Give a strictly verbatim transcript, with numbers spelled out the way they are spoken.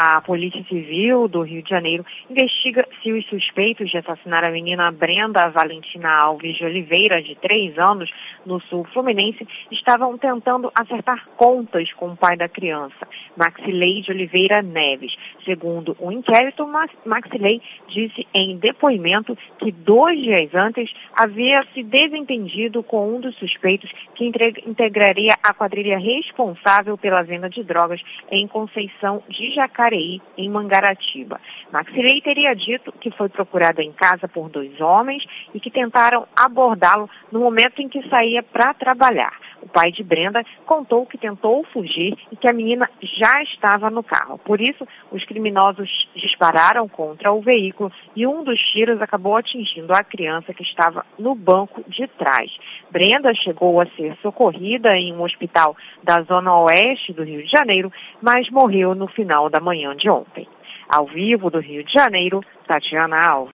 A Polícia Civil do Rio de Janeiro investiga se os suspeitos de assassinar a menina Brenda Valentina Alves de Oliveira, de três anos, no sul fluminense, estavam tentando acertar contas com o pai da criança, Maxilei de Oliveira Neves. Segundo o inquérito, Maxilei disse em depoimento que dois dias antes havia se desentendido com um dos suspeitos que integraria a quadrilha responsável pela venda de drogas em Conceição de Jacareí, em Mangaratiba. Maxilei teria dito que foi procurado em casa por dois homens e que tentaram abordá-lo no momento em que saía para trabalhar. O pai de Brenda contou que tentou fugir e que a menina já estava no carro. Por isso, os criminosos dispararam contra o veículo e um dos tiros acabou atingindo a criança que estava no banco de trás. Brenda chegou a ser socorrida em um hospital da zona oeste do Rio de Janeiro, mas morreu no final da manhã de ontem. Ao vivo do Rio de Janeiro, Tatiana Alves.